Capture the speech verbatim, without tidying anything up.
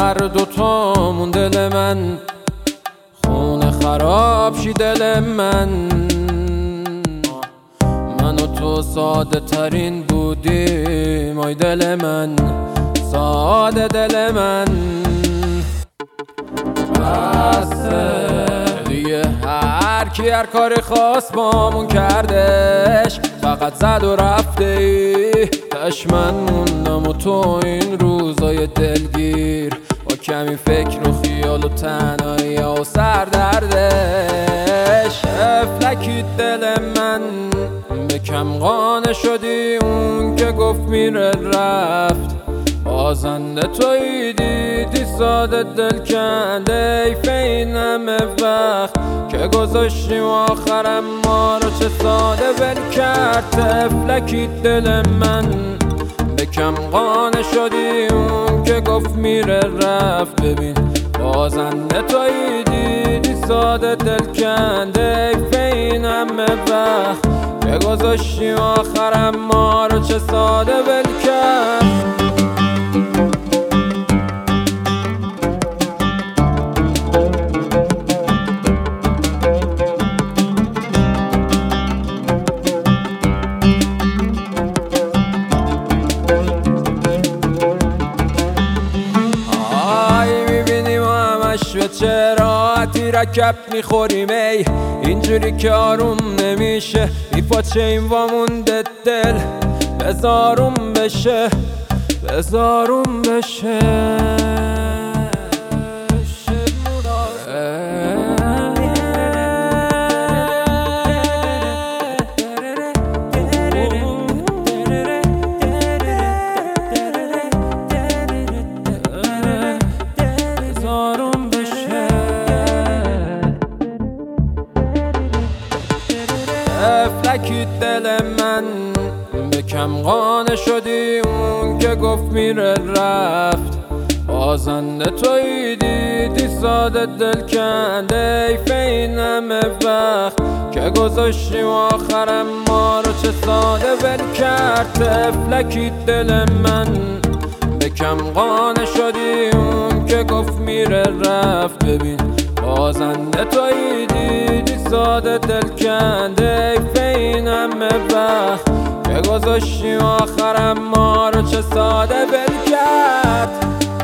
هر دوتامون دل من خونه خراب شی دل من. من و تو ساده ترین بودیم آی دل من، ساده دل من. بسه دیگه هر کی هر کاری خواست بامون کردش، فقط زد و رفته ای تش من موندم و تو این روزای دلگیر با کمی فکر و خیال و تنهایی و سردردش. افلکی دل من به کم قانع شدی، اون که گفت میره رفت، بازنده تویی دیدی ساده دل کنده ایف این همه وقت که گذاشتیم آخرم ما رو چه ساده ول کرد. تفلکی دل من به کم قانع شدی، اون که گفت میره رفت، ببین بازنده تویی دیدی ساده دل کنده ایف این همه وقت که گذاشتیم آخرم ما رو چه ساده ول کرد. به چه راحتی رکب میخوریم ای اینجوری که آروم نمیشه، بی پاچه این وامونده دل بزاروم بشه بزاروم بشه. افلکی دل من به کم قانع شدی، اون که گفت میره رفت، بازنده تویی دیدی ساده دل کنده ایف این همه وقت که گذاشتیم آخرم ما رو چه ساده ول کرد. افلکی دل من به کم قانع شدی، اون که گفت میره رفت، ببین بازنده تویی دیدی ساده دل کنده ایف این همه وقت که گذاشتیم آخرم ما رو چه ساده ول کرد.